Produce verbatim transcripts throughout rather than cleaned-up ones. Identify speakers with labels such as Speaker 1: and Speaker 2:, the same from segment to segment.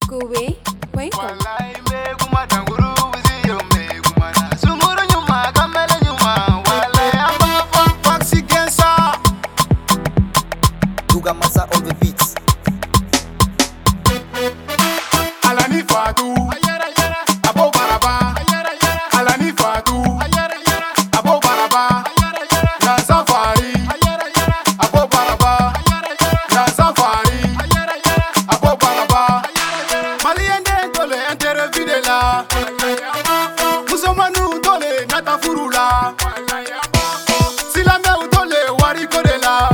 Speaker 1: Kowe, welcome.
Speaker 2: Massa on the beats.
Speaker 3: Alani Fatu, Abo Baraba, Alani Fatu, Abo Baraba, Na Safari, Abo Baraba, Na Safari, Abo Baraba. Maliende tole interview de la, Musomanu tole nata furula, Silame tole wariko de la.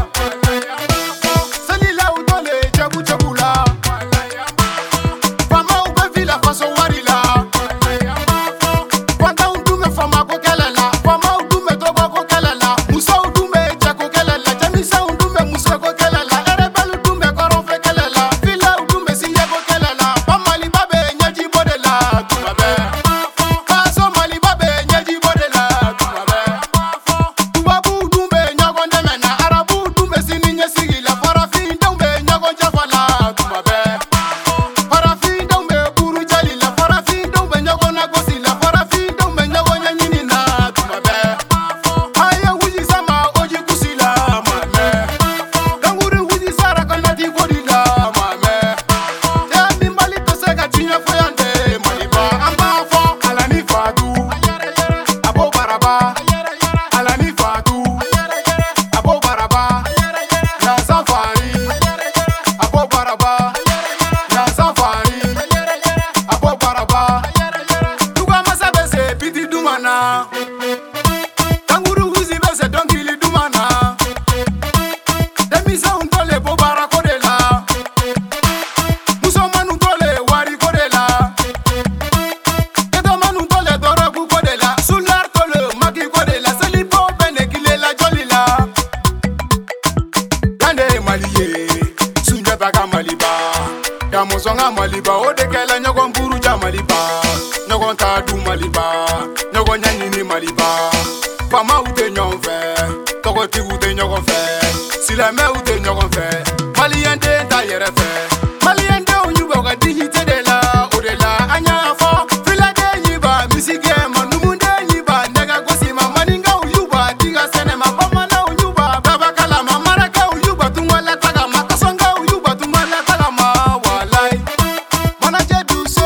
Speaker 3: Kanguru huzi bese donkili dumana. Demisa untole bo barako de la. Musomanu tole wari ko de la. Kedomanu tole dorogu ko de la. Sular tole maki ko de la. Selipo bene kile la joli la. Kande maliye, sunjata ka maliba. Ya mosonga maliba, odekela nyogon buru ja maliba. Nyogon ta du maliba. Nyogo nyanyini maliba. Fama ute nyon fe, toko ti ute nyogon fe. Silame ute nyogon fe, Maliende ta yere fe. Maliende unyuba ka digite de la, ode la anya fo. Fila de nyiba, misige manumunde nyiba. Nega gosima maninga uyuba, diga senema pamana uyuba. Baba kalama maraka uyuba, tumwala tagama. Kasonga uyuba, tumwala tagama. Walai, manaje duse.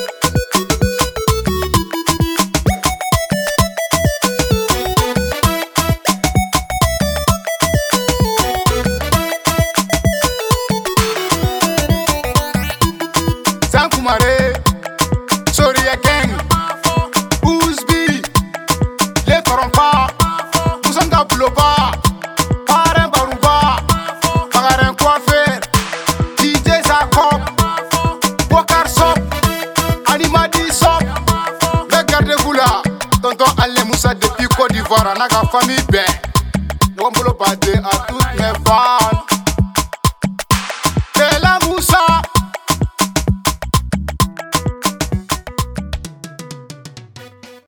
Speaker 3: Sankumare, Soria Gang, Ouzbi, Les Corompas, Moussanga Bouloba, Parrain Barouba, Pagarin Coiffeur, D J Zakop, Bokar Sop, Animadi Sop, le gardez-vous là, Tonton Allé Moussa depuis Côte d'Ivoire, Naga famille Ben, Wambolo Bade